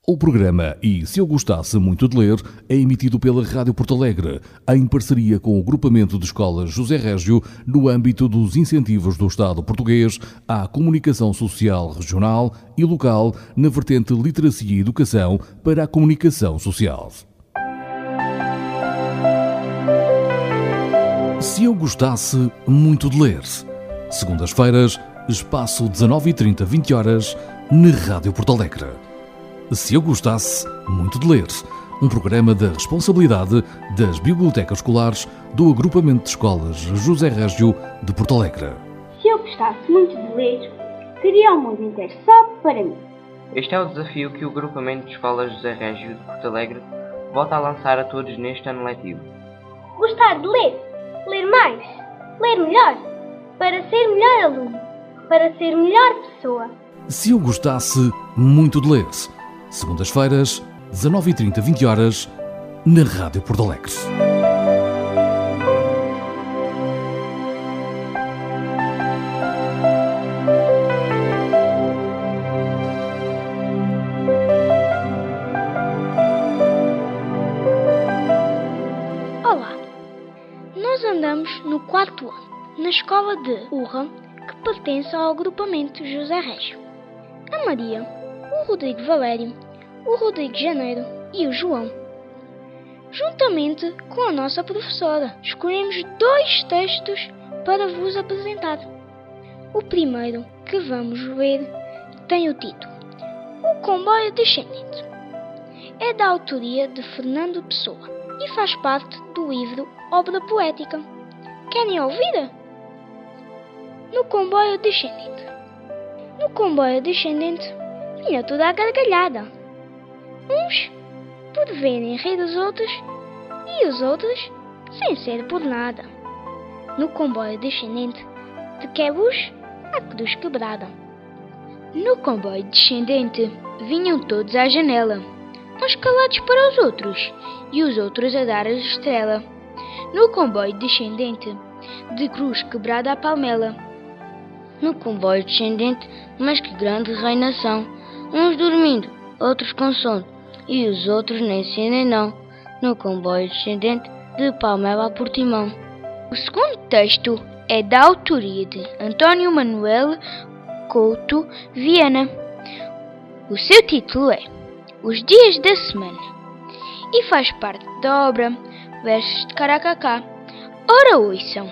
O programa E Se Eu Gostasse Muito de Ler é emitido pela Rádio Porto Alegre, em parceria com o Grupamento de Escolas José Régio, no âmbito dos incentivos do Estado português à comunicação social regional e local na vertente Literacia e Educação para a comunicação social. Se eu gostasse muito de ler. Segundas-feiras, espaço 19h30, 20 horas, na Rádio Porto Alegre. Se eu gostasse muito de ler, um programa da responsabilidade das bibliotecas escolares do Agrupamento de Escolas José Régio de Porto Alegre. Se eu gostasse muito de ler, teria o mundo inteiro só para mim. Este é o desafio que o Agrupamento de Escolas José Régio de Porto Alegre volta a lançar a todos neste ano letivo. Gostar de ler, ler mais, ler melhor, para ser melhor aluno, para ser melhor pessoa. Se eu gostasse muito de ler. Segundas-feiras, 19h30, 20 horas, na Rádio Porto Alegre. Olá, nós andamos no 4º ano, na escola de Urra, que pertence ao agrupamento José Régio. A Maria, o Rodrigo Valério, o Rodrigo Janeiro e o João. Juntamente com a nossa professora, escolhemos 2 textos para vos apresentar. O primeiro que vamos ler tem o título O Comboio Descendente. É da autoria de Fernando Pessoa e faz parte do livro Obra Poética. Querem ouvir? No comboio descendente. No comboio descendente vinha toda a gargalhada. Uns por verem rir os outros e os outros sem ser por nada. No comboio descendente de quebros a cruz quebrada. No comboio descendente vinham todos à janela, uns calados para os outros e os outros a dar a estrela. No comboio descendente de cruz quebrada a palmela. No comboio descendente, mas que grande reinação, uns dormindo, outros com sono, e os outros nem sim nem não, no comboio descendente de Palmela a Portimão. O segundo texto é da autoria de António Manuel Couto Viana. O seu título é Os Dias da Semana e faz parte da obra Versos de Caracacá. Ora ouçam.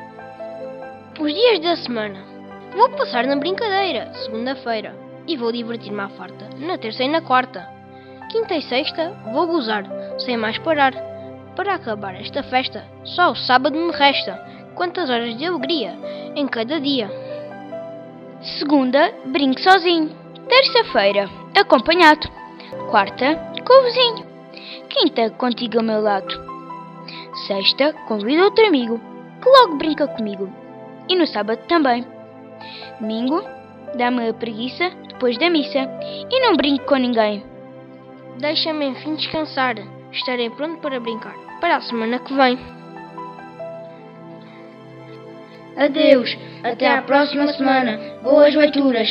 Os dias da semana. Vou passar na brincadeira, segunda-feira, e vou divertir-me à farta, na terça e na quarta. Quinta e sexta, vou gozar, sem mais parar. Para acabar esta festa, só o sábado me resta. Quantas horas de alegria, em cada dia. Segunda, brinco sozinho. Terça-feira, acompanhado. Quarta, com o vizinho. Quinta, contigo ao meu lado. Sexta, convido outro amigo, que logo brinca comigo. E no sábado também. Domingo, dá-me a preguiça depois da missa e não brinco com ninguém. Deixa-me enfim descansar. Estarei pronto para brincar para a semana que vem. Adeus, até à próxima semana. Boas leituras.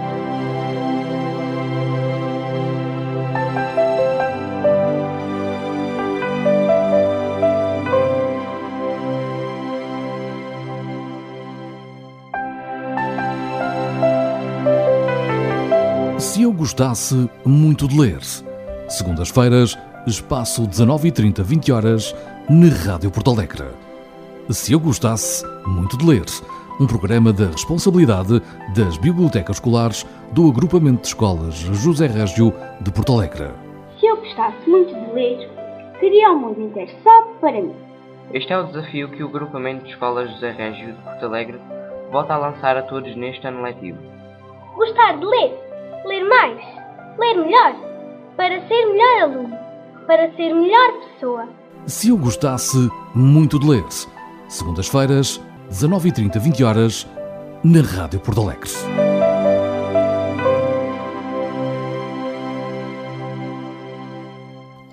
Se eu gostasse muito de ler. Segundas-feiras, espaço 19h30, 20 horas, na Rádio Porto Alegre. Se eu gostasse muito de ler. Um programa da responsabilidade das bibliotecas escolares do Agrupamento de Escolas José Régio de Porto Alegre. Se eu gostasse muito de ler, teria o mundo inteiro só para mim. Este é o desafio que o Agrupamento de Escolas José Régio de Porto Alegre volta a lançar a todos neste ano letivo. Gostar de ler, ler mais, ler melhor, para ser melhor aluno, para ser melhor pessoa. Se eu gostasse muito de ler. Segundas-feiras, 19h30, 20 horas, na Rádio Porto Alegre.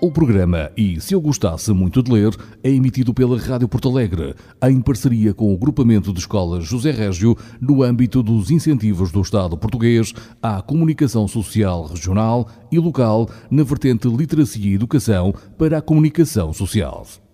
O programa E Se Eu Gostasse Muito de Ler é emitido pela Rádio Porto Alegre, em parceria com o Agrupamento de Escolas José Régio, no âmbito dos incentivos do Estado português à comunicação social regional e local na vertente Literacia e Educação para a comunicação social.